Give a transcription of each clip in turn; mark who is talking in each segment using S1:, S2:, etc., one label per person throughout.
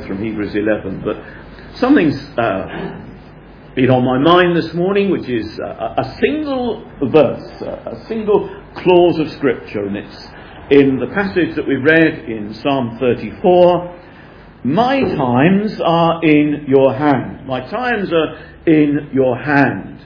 S1: from Hebrews 11, but something's been on my mind this morning, which is a single verse, a single clause of Scripture, and it's in the passage that we read in Psalm 34. My times are in your hand. My times are in your hand.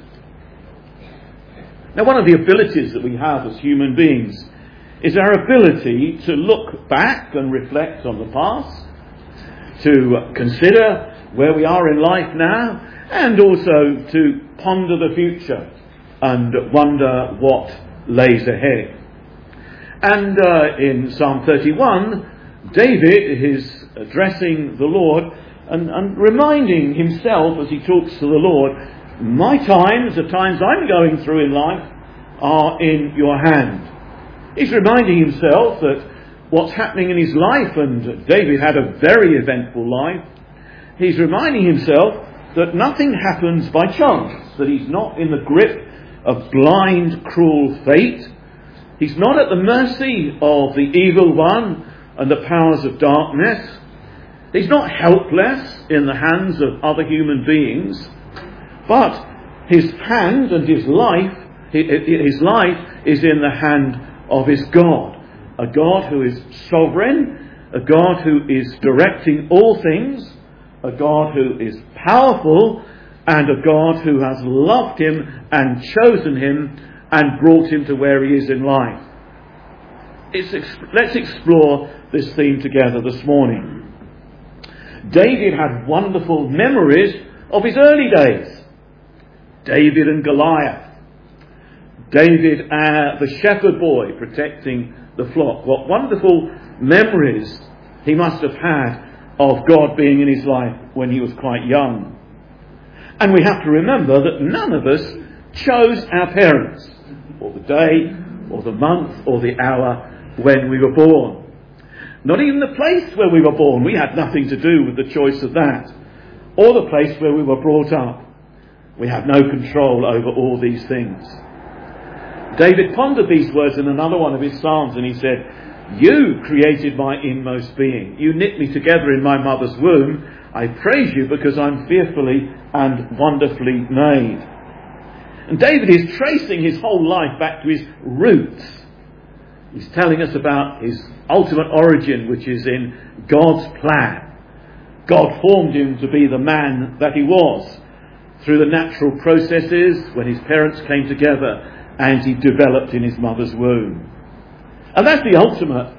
S1: Now, one of the abilities that we have as human beings is our ability to look back and reflect on the past, to consider where we are in life now, and also to ponder the future and wonder what lays ahead. And in Psalm 31, David is addressing the Lord and reminding himself as he talks to the Lord, my times, the times I'm going through in life, are in your hand. He's reminding himself that what's happening in his life, and David had a very eventful life, he's reminding himself that nothing happens by chance, that he's not in the grip of blind, cruel fate. He's not at the mercy of the evil one and the powers of darkness. He's not helpless in the hands of other human beings, but his hand and his life is in the hand of his God. A God who is sovereign, a God who is directing all things, a God who is powerful, and a God who has loved him and chosen him and brought him to where he is in life. Let's explore this theme together this morning. David had wonderful memories of his early days. David and Goliath. David, the shepherd boy protecting the flock. What wonderful memories he must have had of God being in his life when he was quite young. And we have to remember that none of us chose our parents, or the day, or the month, or the hour when we were born. Not even the place where we were born. We had nothing to do with the choice of that. Or the place where we were brought up. We have no control over all these things. David pondered these words in another one of his Psalms, and he said, you created my inmost being. You knit me together in my mother's womb. I praise you because I'm fearfully and wonderfully made. And David is tracing his whole life back to his roots. He's telling us about his ultimate origin, which is in God's plan. God formed him to be the man that he was through the natural processes when his parents came together and he developed in his mother's womb. And that's the ultimate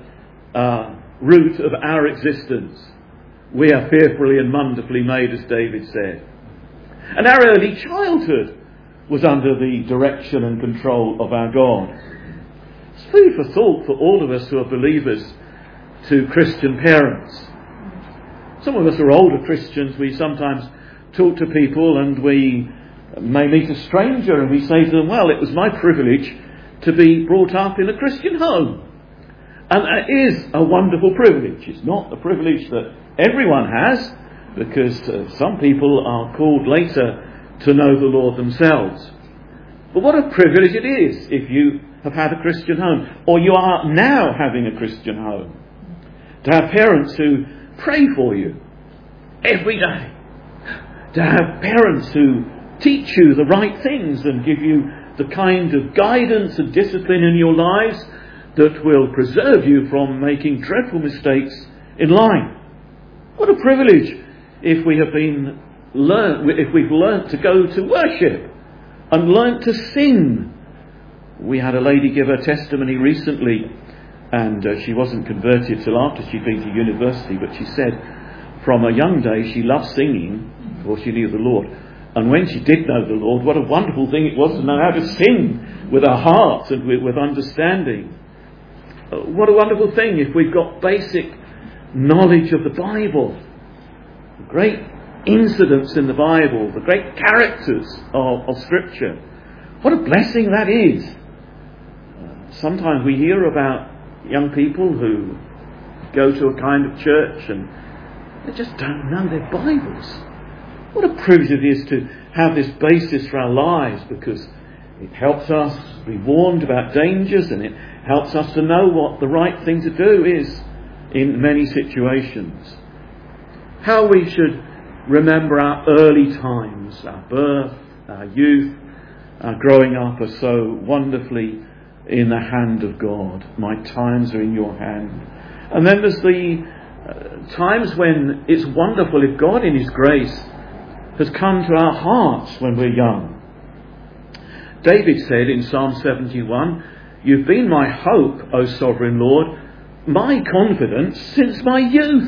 S1: root of our existence. We are fearfully and wonderfully made, as David said. And our early childhood was under the direction and control of our God. It's food for thought for all of us who are believers to Christian parents. Some of us are older Christians. We sometimes talk to people and we may meet a stranger and we say to them, well, it was my privilege to be brought up in a Christian home. And that is a wonderful privilege. It's not a privilege that everyone has, because some people are called later to know the Lord themselves. But what a privilege it is if you have had a Christian home, or you are now having a Christian home, to have parents who pray for you every day, to have parents who teach you the right things and give you the kind of guidance and discipline in your lives that will preserve you from making dreadful mistakes in life. What a privilege if we've learnt to go to worship and learnt to sing. We had a lady give her testimony recently, and she wasn't converted till after she'd been to university, but she said from a young day she loved singing before she knew the Lord. And when she did know the Lord, what a wonderful thing it was to know how to sing with our hearts and with understanding. What a wonderful thing if we've got basic knowledge of the Bible, the great incidents in the Bible, the great characters of Scripture. What a blessing that is. Sometimes we hear about young people who go to a kind of church and they just don't know their Bibles. What a privilege it is to have this basis for our lives, because it helps us be warned about dangers and it helps us to know what the right thing to do is in many situations. how we should remember our early times, our birth, our youth, our growing up are so wonderfully in the hand of God. My times are in your hand. And then there's the times when it's wonderful if God in his grace has come to our hearts when we're young. David said in Psalm 71, "You've been my hope, O sovereign Lord, my confidence since my youth."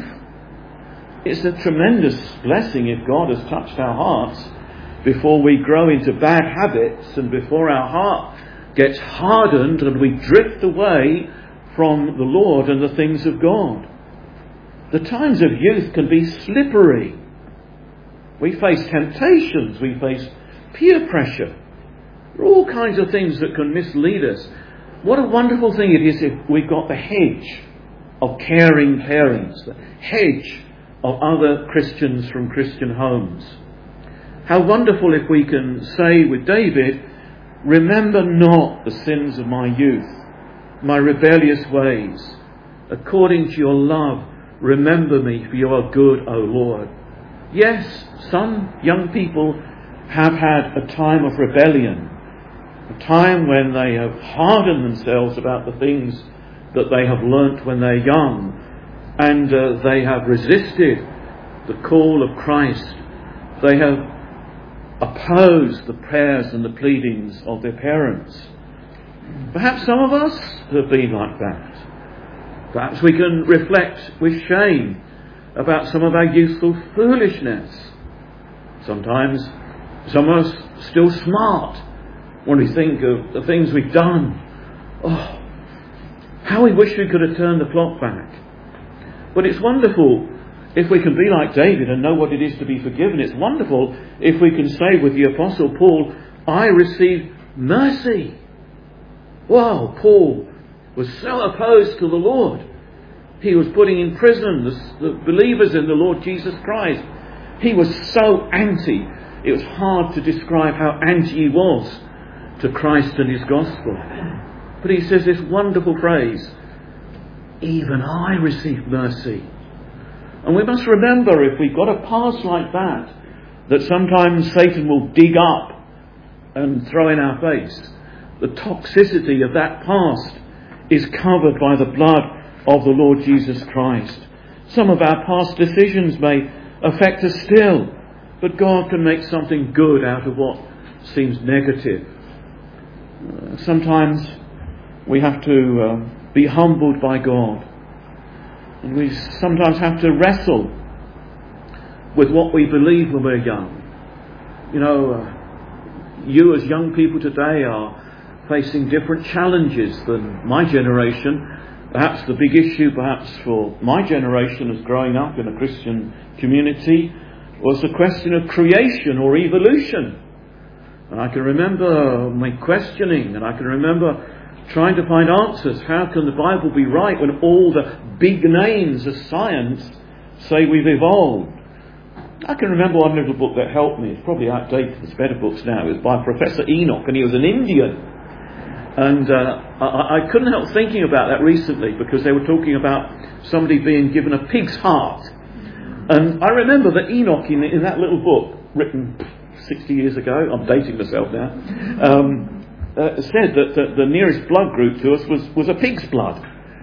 S1: It's a tremendous blessing if God has touched our hearts before we grow into bad habits and before our heart gets hardened and we drift away from the Lord and the things of God. The times of youth can be slippery. We face temptations, we face peer pressure. There are all kinds of things that can mislead us. What a wonderful thing it is if we've got the hedge of caring parents, the hedge of other Christians from Christian homes. How wonderful if we can say with David, "Remember not the sins of my youth, my rebellious ways. According to your love, remember me, for you are good, O Lord." Yes, some young people have had a time of rebellion, a time when they have hardened themselves about the things that they have learnt when they're young, and they have resisted the call of Christ. They have opposed the prayers and the pleadings of their parents. Perhaps some of us have been like that. Perhaps we can reflect with shame about some of our youthful foolishness. Sometimes some of us still smart when we think of the things we've done. Oh, how we wish we could have turned the clock back. But it's wonderful if we can be like David and know what it is to be forgiven. It's wonderful if we can say with the Apostle Paul, "I received mercy." Wow, Paul was so opposed to the Lord. He was putting in prison the believers in the Lord Jesus Christ. He was so anti. It was hard to describe how anti he was to Christ and his gospel. But he says this wonderful phrase, "Even I received mercy." And we must remember, if we've got a past like that, that sometimes Satan will dig up and throw in our face. The toxicity of that past is covered by the blood of the Lord Jesus Christ. Some of our past decisions may affect us still, but God can make something good out of what seems negative. Sometimes we have to be humbled by God. And we sometimes have to wrestle with what we believe when we're young. You know, you as young people today are facing different challenges than my generation. Perhaps the big issue, perhaps for my generation as growing up in a Christian community, was the question of creation or evolution. And I can remember my questioning, and I can remember trying to find answers. How can the Bible be right when all the big names of science say we've evolved? I can remember one little book that helped me. It's probably outdated. There's better books now. It was by Professor Enoch, and he was an Indian. And I couldn't help thinking about that recently, because they were talking about somebody being given a pig's heart. And I remember that Enoch, in that little book, written 60 years ago, I'm dating myself now, said that the nearest blood group to us was a pig's blood.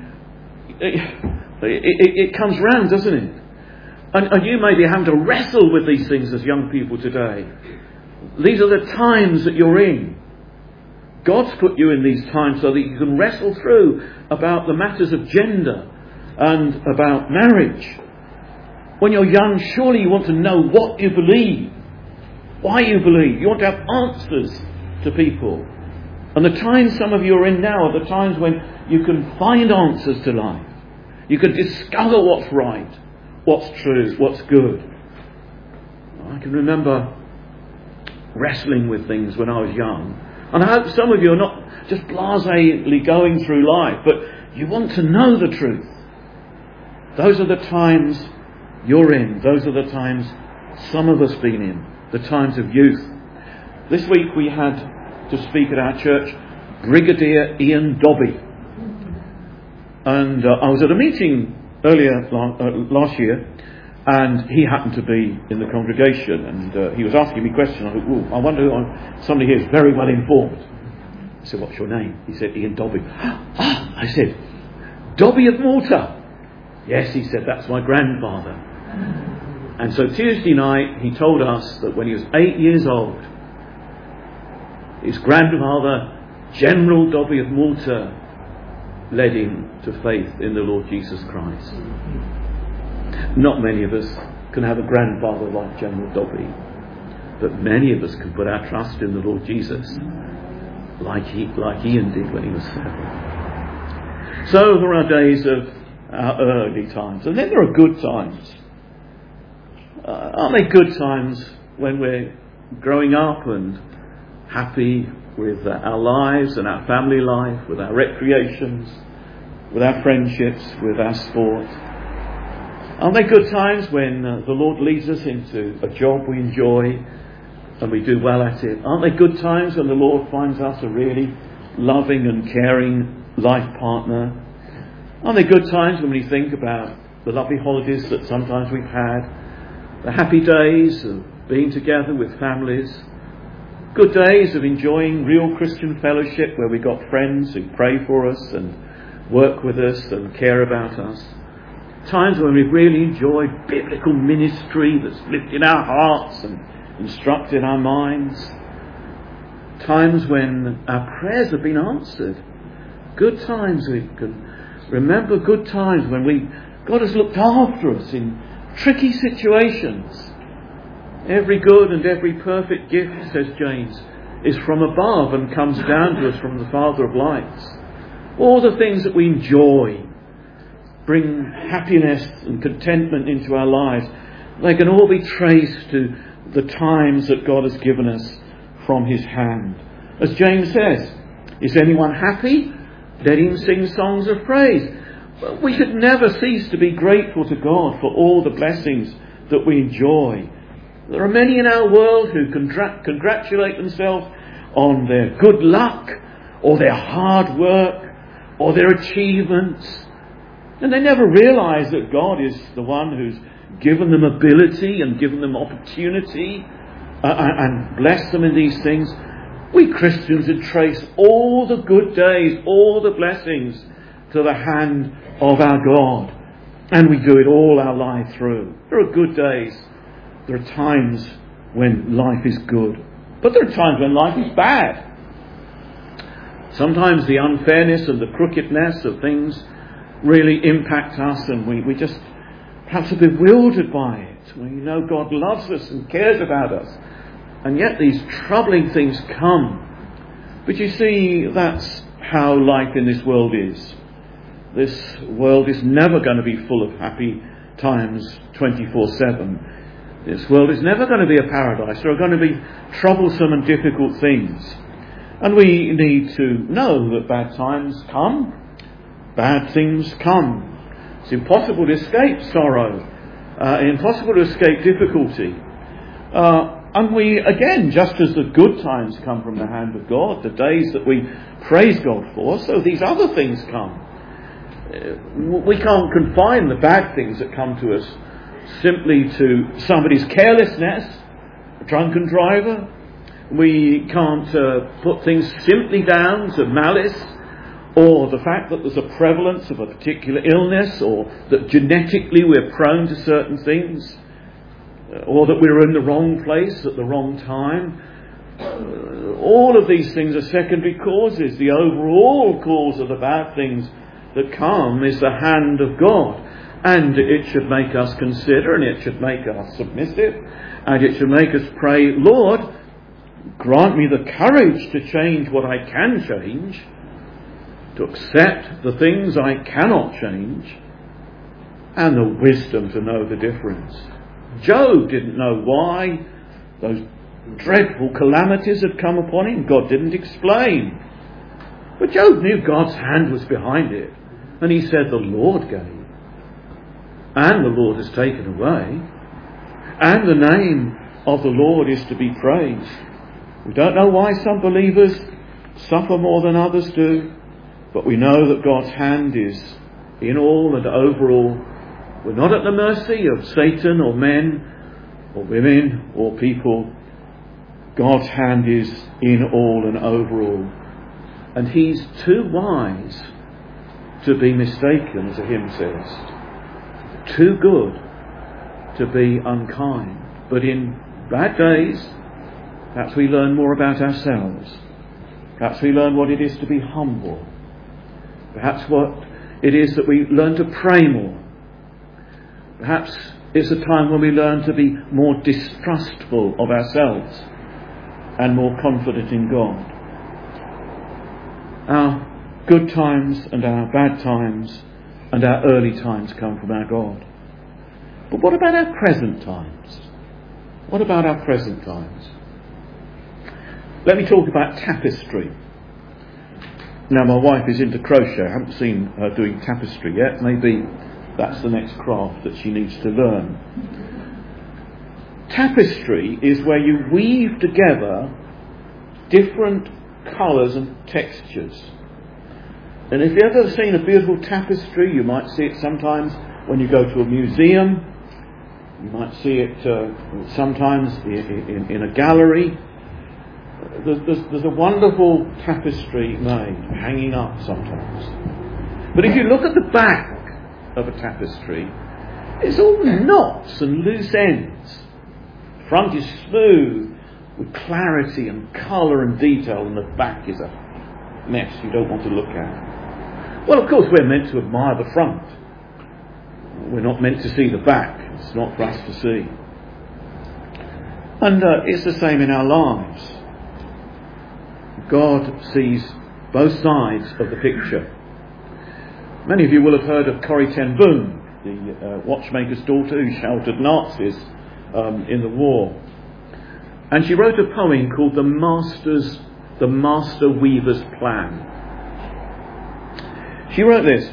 S1: It comes round, doesn't it? And you may be having to wrestle with these things as young people today. These are the times that you're in. God's put you in these times so that you can wrestle through about the matters of gender and about marriage. When you're young, surely you want to know what you believe, why you believe. You want to have answers to people. And the times some of you are in now are the times when you can find answers to life. You can discover what's right, what's true, what's good. I can remember wrestling with things when I was young. And I hope some of you are not just blasely going through life, but you want to know the truth. Those are the times you're in. Those are the times some of us been in. The times of youth. This week we had to speak at our church Brigadier Ian Dobby. And I was at a meeting earlier last year And he happened to be in the congregation, and he was asking me questions. I thought, I wonder who somebody here is very well informed. I said, what's your name? He said, Ian Dobby. I said, Dobby of Malta. Yes, he said, that's my grandfather. And so Tuesday night he told us that when he was 8 years old, his grandfather, General Dobby of Malta, led him to faith in the Lord Jesus Christ. Not many of us can have a grandfather like General Dobby, but many of us can put our trust in the Lord Jesus, like Ian did when he was 7. So there are days of our early times, and then there are good times. Aren't they good times when we're growing up and happy with our lives and our family life, with our recreations, with our friendships, with our sport? Aren't they good times when the Lord leads us into a job we enjoy and we do well at it? Aren't they good times when the Lord finds us a really loving and caring life partner? Aren't they good times when we think about the lovely holidays that sometimes we've had, the happy days of being together with families, good days of enjoying real Christian fellowship where we've got friends who pray for us and work with us and care about us? Times when we've really enjoyed biblical ministry that's lifted our hearts and instructed our minds. Times when our prayers have been answered. Good times we can remember, good times when God has looked after us in tricky situations. Every good and every perfect gift, says James, is from above and comes down to us from the Father of lights. All the things that we enjoy bring happiness and contentment into our lives. They can all be traced to the times that God has given us from his hand. As James says, is anyone happy? Let him sing songs of praise. We should never cease to be grateful to God for all the blessings that we enjoy. There are many in our world who congratulate themselves on their good luck or their hard work or their achievements. And they never realise that God is the one who's given them ability and given them opportunity and blessed them in these things. We Christians would trace all the good days, all the blessings to the hand of our God. And we do it all our life through. There are good days. There are times when life is good. But there are times when life is bad. Sometimes the unfairness and the crookedness of things really impact us, and we just perhaps are bewildered by it. We know God loves us and cares about us, and yet these troubling things come. But you see, that's how life in this world is. This world is never going to be full of happy times 24/7. This world is never going to be a paradise. There are going to be troublesome and difficult things. And we need to know that bad times come. Bad things come. It's impossible to escape sorrow. Impossible to escape difficulty. And we, again, just as the good times come from the hand of God, the days that we praise God for, so these other things come. We can't confine the bad things that come to us simply to somebody's carelessness, a drunken driver. We can't put things simply down to malice, or the fact that there's a prevalence of a particular illness, or that genetically we're prone to certain things, or that we're in the wrong place at the wrong time. All of these things are secondary causes. The overall cause of the bad things that come is the hand of God. And it should make us consider, and it should make us submissive, and it should make us pray, Lord, grant me the courage to change what I can change, to accept the things I cannot change, and the wisdom to know the difference. Job didn't know why those dreadful calamities had come upon him. God didn't explain. But Job knew God's hand was behind it. And he said, the Lord gave, and the Lord has taken away, and the name of the Lord is to be praised. We don't know why some believers suffer more than others do, but we know that God's hand is in all and over all, We're not at the mercy of Satan or men or women or people. God's hand is in all and over all. And He's too wise to be mistaken, as the hymn says. Too good to be unkind. But in bad days, perhaps we learn more about ourselves. Perhaps we learn what it is to be humble. Perhaps what it is that we learn to pray more. Perhaps it's a time when we learn to be more distrustful of ourselves and more confident in God. Our good times and our bad times and our early times come from our God. But what about our present times? What about our present times? Let me talk about tapestry. Now, my wife is into crochet. I haven't seen her doing tapestry yet. Maybe that's the next craft that she needs to learn. Tapestry is where you weave together different colours and textures. And if you've ever seen a beautiful tapestry, you might see it sometimes when you go to a museum. You might see it sometimes in a gallery. There's a wonderful tapestry made, hanging up sometimes. But if you look at the back of a tapestry, it's all knots and loose ends. The front is smooth with clarity and colour and detail, and the back is a mess you don't want to look at. Well, of course, we're meant to admire the front. We're not meant to see the back. It's not for us to see. And it's the same in our lives. God sees both sides of the picture. Many of you will have heard of Corrie ten Boom, the watchmaker's daughter who sheltered Nazis in the war. And she wrote a poem called The Master Weaver's Plan. She wrote this: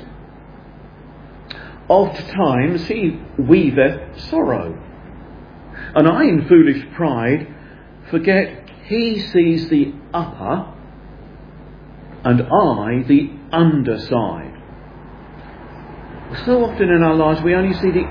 S1: "Oft times he weaveth sorrow, and I in foolish pride forget he sees the upper and I the underside." So often in our lives we only see the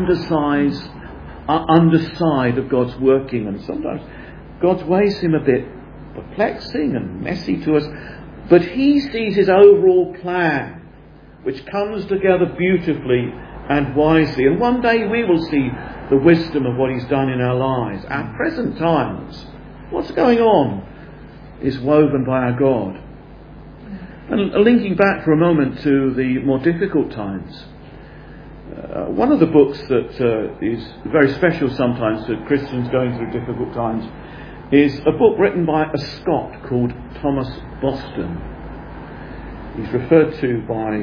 S1: underside of God's working, and sometimes God's ways seem a bit perplexing and messy to us, but He sees His overall plan, which comes together beautifully and wisely. And one day we will see the wisdom of what He's done in our lives. Our present times, what's going on, is woven by our God. And linking back for a moment to the more difficult times, one of the books that is very special sometimes to Christians going through difficult times is a book written by a Scot called Thomas Boston. He's referred to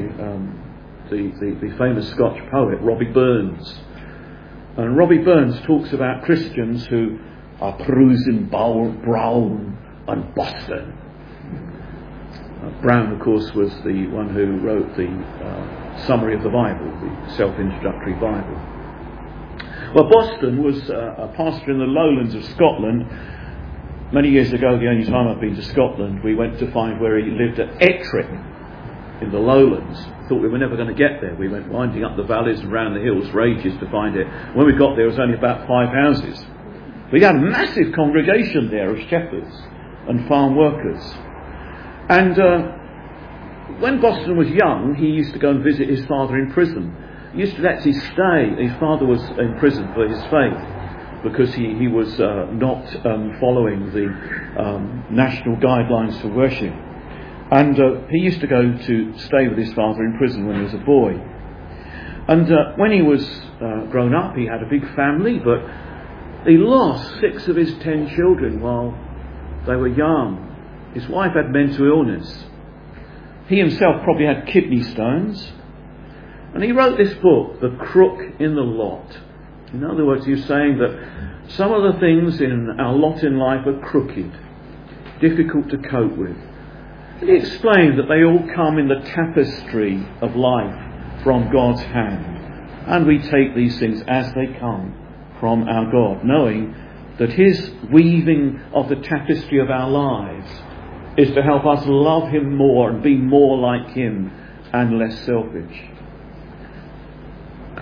S1: by the famous Scotch poet Robbie Burns. And Robbie Burns talks about Christians who are Prusin, Brown and Boston. Brown, of course, was the one who wrote the summary of the Bible, the self-introductory Bible. Well, Boston was a pastor in the lowlands of Scotland. Many years ago, the only time I've been to Scotland, we went to find where he lived at Ettrick in the lowlands. Thought we were never going to get there. We went winding up the valleys and round the hills for ages to find it. When we got there, it was only about 5 houses. We had a massive congregation there of shepherds and farm workers. And when Boston was young, he used to go and visit his father in prison. He used to actually stay. His father was in prison for his faith because he was not following the national guidelines for worship. And he used to go to stay with his father in prison when he was a boy. And when he was grown up, he had a big family, but he lost 6 of his 10 children while they were young. His wife had mental illness. He himself probably had kidney stones. And he wrote this book, The Crook in the Lot. In other words, he was saying that some of the things in our lot in life are crooked, difficult to cope with. And he explained that they all come in the tapestry of life from God's hand. And we take these things as they come from our God, knowing that His weaving of the tapestry of our lives is to help us love Him more and be more like Him and less selfish.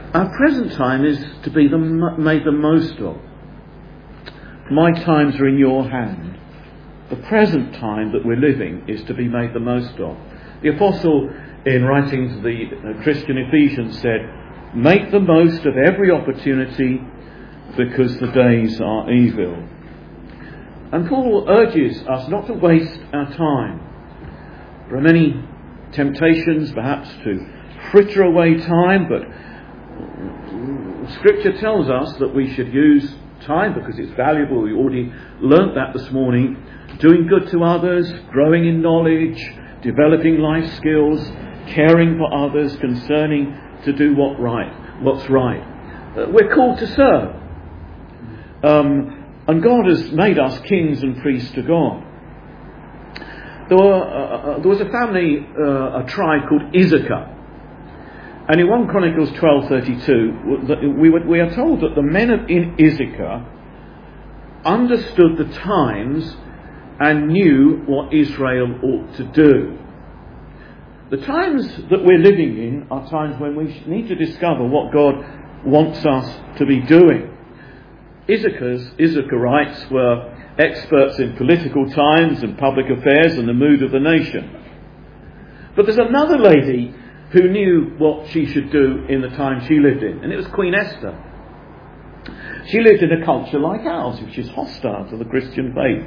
S1: Our present time is to be made the most of. My times are in your hand. The present time that we're living is to be made the most of. The apostle, in writing to the Christian Ephesians, said, "Make the most of every opportunity, because the days are evil." And Paul urges us not to waste our time. There are many temptations perhaps to fritter away time, but Scripture tells us that we should use time because it's valuable. We already learnt that this morning. Doing good to others, growing in knowledge, developing life skills, caring for others, concerning to do what's right. We're called to serve. And God has made us kings and priests to God. There was a family, a tribe called Issachar. And in 1 Chronicles 12:32, we are told that the men in Issachar understood the times and knew what Israel ought to do. The times that we're living in are times when we need to discover what God wants us to be doing. Issacharites were experts in political times and public affairs and the mood of the nation. But there's another lady who knew what she should do in the time she lived in, and it was Queen Esther. She lived in a culture like ours, which is hostile to the Christian faith.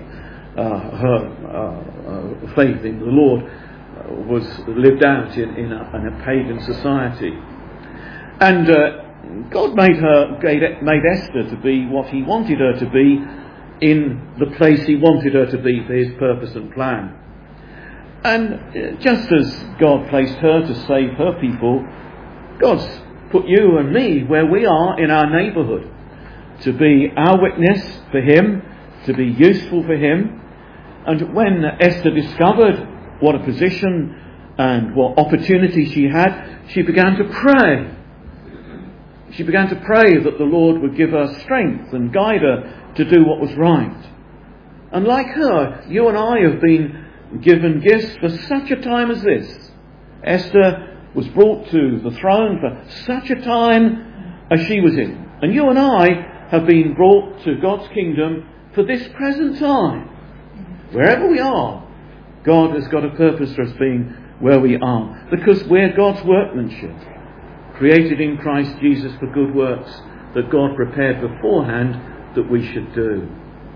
S1: Her faith in the Lord was lived out in a pagan society. And God made Esther to be what he wanted her to be in the place he wanted her to be for his purpose and plan. And just as God placed her to save her people, God's put you and me where we are in our neighbourhood to be our witness for him, to be useful for him. And when Esther discovered what a position and what opportunity she had, she began to pray. She began to pray that the Lord would give her strength and guide her to do what was right. And like her, you and I have been given gifts for such a time as this. Esther was brought to the throne for such a time as she was in. And you and I have been brought to God's kingdom for this present time. Wherever we are, God has got a purpose for us being where we are, because we're God's workmanship, created in Christ Jesus for good works that God prepared beforehand that we should do.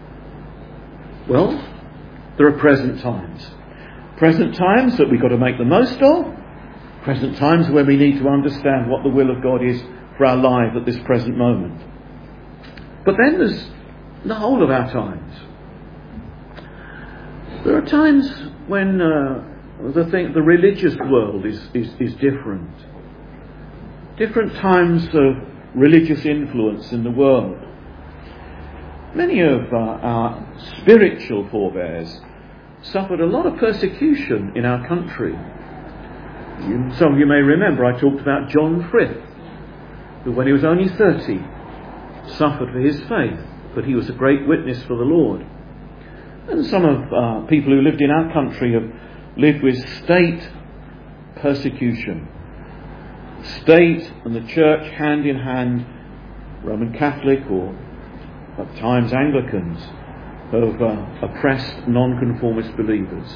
S1: Well, there are present times. Present times that we've got to make the most of. Present times where we need to understand what the will of God is for our life at this present moment. But then there's the whole of our times. There are times when the religious world is different. Different times of religious influence in the world. Many of our spiritual forebears suffered a lot of persecution in our country. Some of you may remember I talked about John Frith, who when he was only 30 suffered for his faith, but he was a great witness for the Lord. And some of people who lived in our country have lived with state persecution. State and the church hand in hand, Roman Catholic or at times Anglicans, have oppressed non-conformist believers.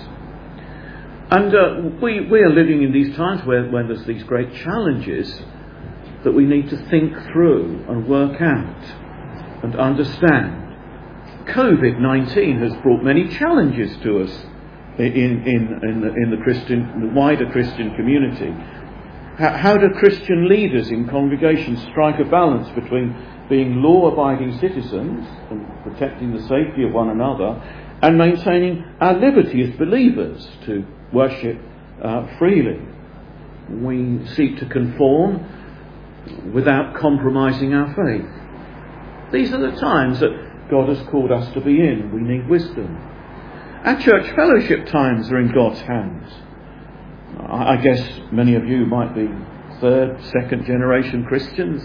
S1: And we are living in these times where there's these great challenges that we need to think through and work out and understand. COVID-19 has brought many challenges to us in the wider Christian community. How do Christian leaders in congregations strike a balance between being law-abiding citizens and protecting the safety of one another and maintaining our liberty as believers to worship freely? We seek to conform without compromising our faith. These are the times that God has called us to be in. We need wisdom. Our church fellowship times are in God's hands. I guess many of you might be third, second generation Christians.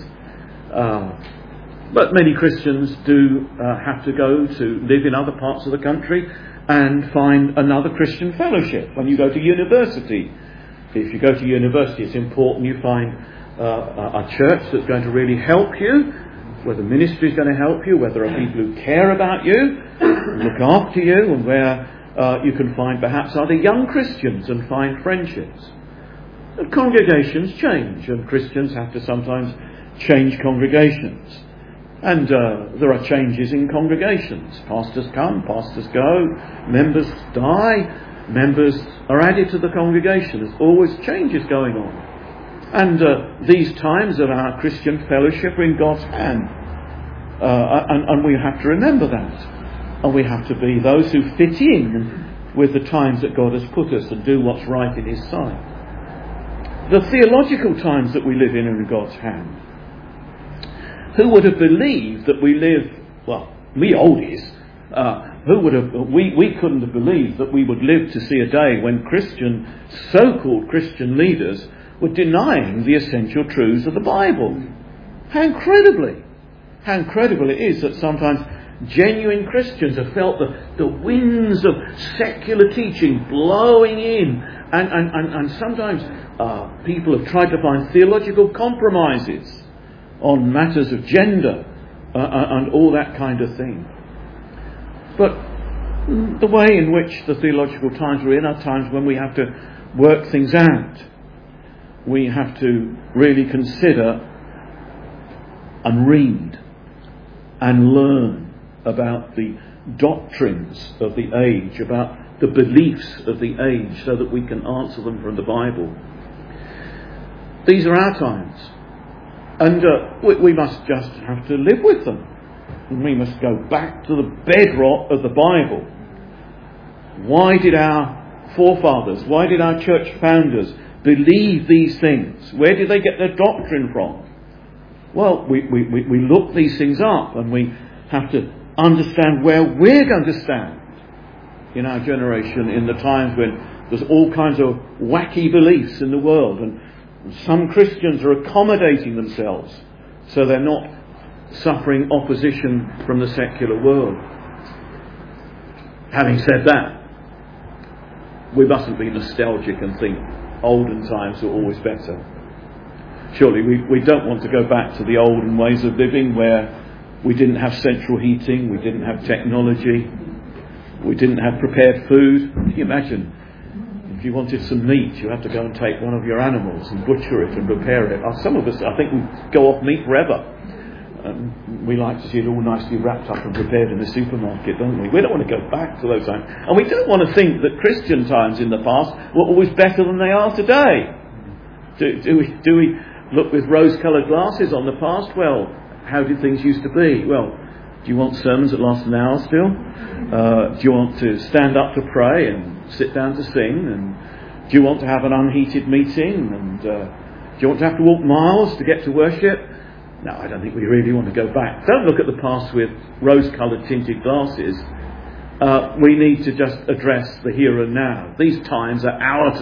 S1: But many Christians do have to go to live in other parts of the country and find another Christian fellowship. When you go to university, if you go to university, it's important you find a church that's going to really help you, whether ministry is going to help you, whether there are people who care about you, look after you, and where you can find perhaps other young Christians and find friendships. And congregations change, and Christians have to sometimes change congregations. And there are changes in congregations. Pastors come, pastors go, members die, members are added to the congregation. There's always changes going on. And these times of our Christian fellowship are in God's hand. And we have to remember that. And we have to be those who fit in with the times that God has put us and do what's right in His sight. The theological times that we live in are in God's hand. Who would have believed that we live, well, me oldies, we couldn't have believed that we would live to see a day when so-called Christian leaders were denying the essential truths of the Bible. How incredible it is that sometimes genuine Christians have felt the winds of secular teaching blowing in, and sometimes people have tried to find theological compromises on matters of gender and all that kind of thing. But the way in which the theological times we're in are times when we have to work things out. We have to really consider and read and learn about the doctrines of the age, about the beliefs of the age, so that we can answer them from the Bible. These are our times. And we must just have to live with them. And we must go back to the bedrock of the Bible. Why did our forefathers, why did our church founders believe these things? Where did they get their doctrine from? Well, we look these things up, and we have to understand where we're going to stand in our generation in the times when there's all kinds of wacky beliefs in the world, and some Christians are accommodating themselves so they're not suffering opposition from the secular world. Having said that, we mustn't be nostalgic and think olden times were always better. Surely we don't want to go back to the olden ways of living where we didn't have central heating, we didn't have technology, we didn't have prepared food. Can you imagine? If you wanted some meat, you had to go and take one of your animals and butcher it and prepare it. Some of us, I think, we go off meat forever. We like to see it all nicely wrapped up and prepared in the supermarket, don't we? We don't want to go back to those times. And we don't want to think that Christian times in the past were always better than they are today. Do we look with rose-coloured glasses on the past? Well, how did things used to be? Well, do you want sermons that last an hour still? Do you want to stand up to pray and sit down to sing? And do you want to have an unheated meeting? And do you want to have to walk miles to get to worship? No, I don't think we really want to go back. Don't look at the past with rose-coloured tinted glasses. We need to just address the here and now. These times are our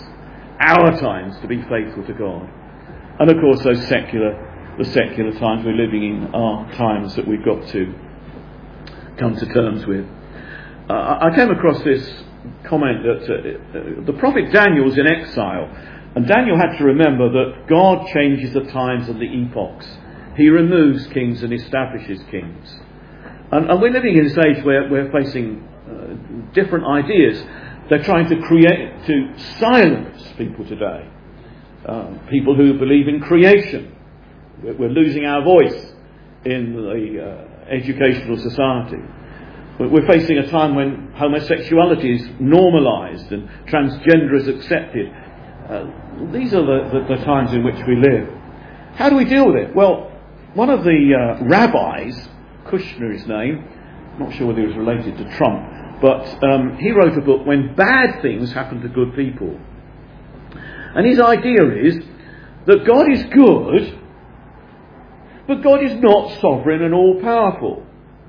S1: times to be faithful to God. And of course the secular times we're living in are times that we've got to come to terms with. I came across this comment that the prophet Daniel was in exile, and Daniel had to remember that God changes the times and the epochs. He removes kings and establishes kings. And we're living in this age where we're facing different ideas. They're trying to silence people today. People who believe in creation. We're losing our voice in the educational society. We're facing a time when homosexuality is normalised and transgender is accepted. These are the times in which we live. How do we deal with it? Well, one of the rabbis, Kushner his name, not sure whether he was related to Trump, but he wrote a book, When Bad Things Happen to Good People. And his idea is that God is good, but God is not sovereign and all-powerful.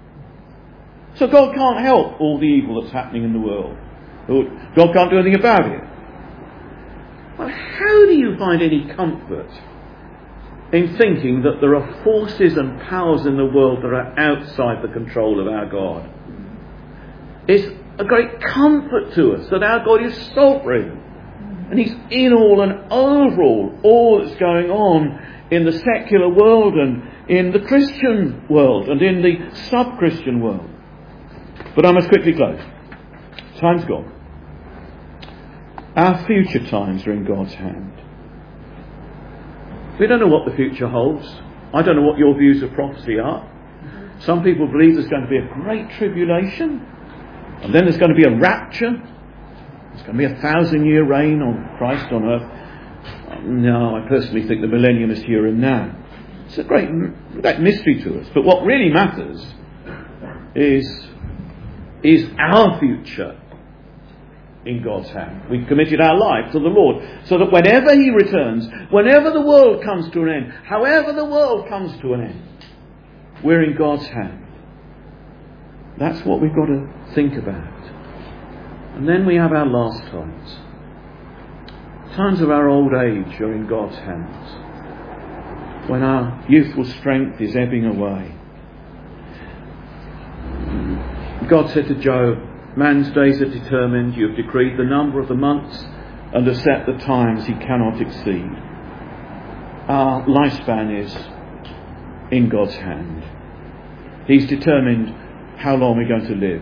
S1: So God can't help all the evil that's happening in the world. God can't do anything about it. Well, how do you find any comfort in thinking that there are forces and powers in the world that are outside the control of our God? It's a great comfort to us that our God is sovereign. And He's in all and over all that's going on in the secular world and in the Christian world and in the sub-Christian world. But I must quickly close. Time's gone. Our future times are in God's hand. We don't know what the future holds. I don't know what your views of prophecy are. Some people believe there's going to be a great tribulation, and then there's going to be a rapture. There's going to be a 1,000-year reign on Christ on earth. No, I personally think the millennium is here and now. It's a great mystery to us. But what really matters is our future in God's hand. We've committed our life to the Lord, so that whenever He returns, whenever the world comes to an end, however the world comes to an end, we're in God's hand. That's what we've got to think about. And then we have our last times. Times of our old age are in God's hands, when our youthful strength is ebbing away. God said to Job, man's days are determined, you have decreed the number of the months and have set the times he cannot exceed. Our lifespan is in God's hand. He's determined how long we're going to live.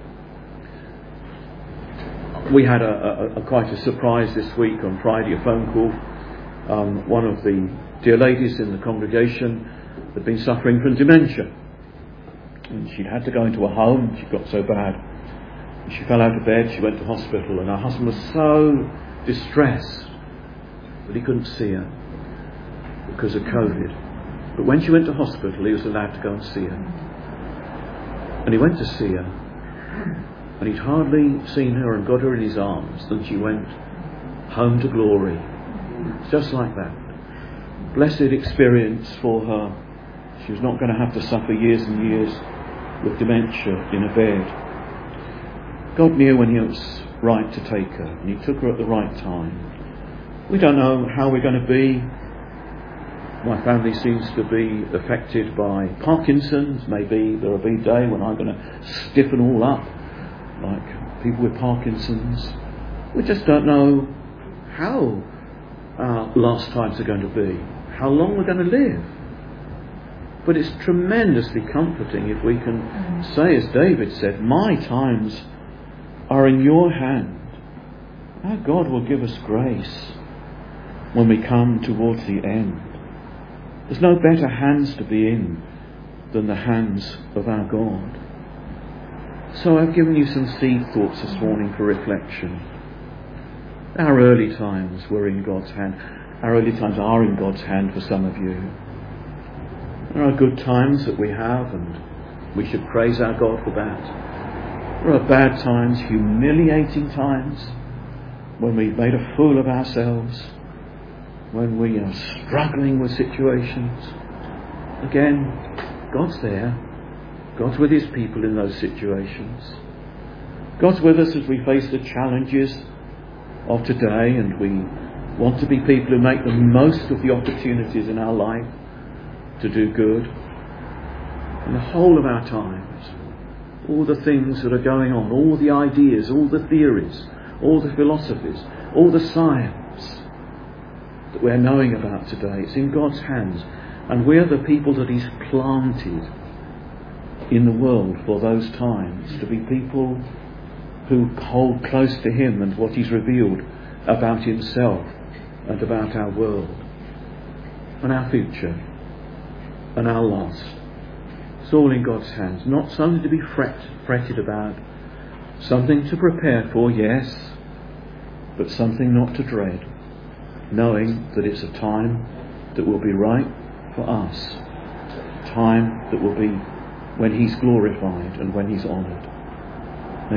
S1: We had quite a surprise this week on Friday, a phone call. One of the dear ladies in the congregation had been suffering from dementia. And she'd had to go into a home. She got so bad. She fell out of bed. She went to hospital. And her husband was so distressed that he couldn't see her because of COVID. But when she went to hospital, he was allowed to go and see her. And he went to see her. And he'd hardly seen her and got her in his arms. Then she went home to glory. Just like that. Blessed experience for her. She was not going to have to suffer years and years with dementia in a bed. God knew when He was right to take her, and He took her at the right time. We don't know how we're going to be. My family seems to be affected by Parkinson's. Maybe there will be a day when I'm going to stiffen all up like people with Parkinson's. We just don't know how our last times are going to be, how long we're going to live. But it's tremendously comforting if we can say, as David said, my times are in your hand. Our God will give us grace when we come towards the end. There's no better hands to be in than the hands of our God. So I've given you some seed thoughts this morning for reflection. Our early times were in God's hand. Our early times are in God's hand for some of you. There are good times that we have, and we should praise our God for that. There are bad times, humiliating times, when we've made a fool of ourselves, when we are struggling with situations. Again, God's there. God's with His people in those situations. God's with us as we face the challenges of today, and we want to be people who make the most of the opportunities in our life to do good. And the whole of our times, all the things that are going on, all the ideas, all the theories, all the philosophies, all the science that we're knowing about today, it's in God's hands. And we're the people that He's planted in the world for those times, to be people who hold close to Him and what He's revealed about Himself and about our world and our future and our loss. It's all in God's hands. Not something to be fretted about, something to prepare for, yes, but something not to dread, knowing that it's a time that will be right for us, a time that will be when He's glorified and when He's honoured.